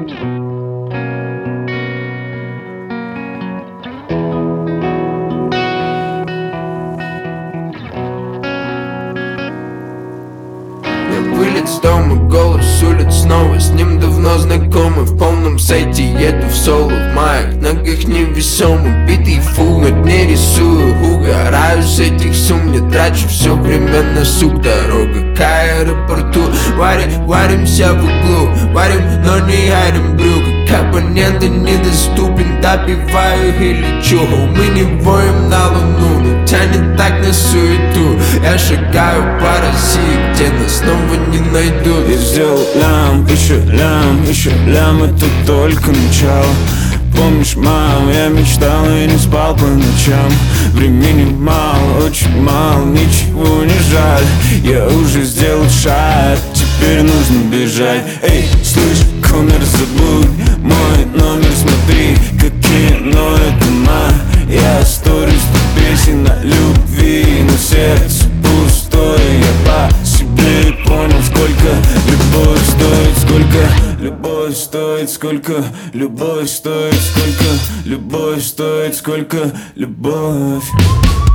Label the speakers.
Speaker 1: Вылет с дома, голос с улиц снова. С ним давно знакомы, в полном сете еду в соло. В моих ногах невесомо, битый фул, но не рисую. Угораю с этих сумм, не трачу все время на сук. Дорога к аэропорту, варимся в углу. Варим, но не ярим брюк. Как абоненты недоступен, добиваю и лечу. Мы не воем на луну, но тянет так на суету. Я шагаю по России, где нас снова не найдут.
Speaker 2: Я сделал лям, еще лям, это только начало. Помнишь, мам, я мечтал и не спал по ночам. Времени мало, очень мало, ничего не жаль. Я уже сделал шаг, теперь нужно бежать. Эй, слышь, коммер, забудь мой номер, смотри, какие ноют дома. Я сторис, песен о любви, но сердце пустое. Я по себе понял, сколько любовь стоит, сколько любовь стоит, сколько любовь стоит, сколько любовь стоит, сколько любовь.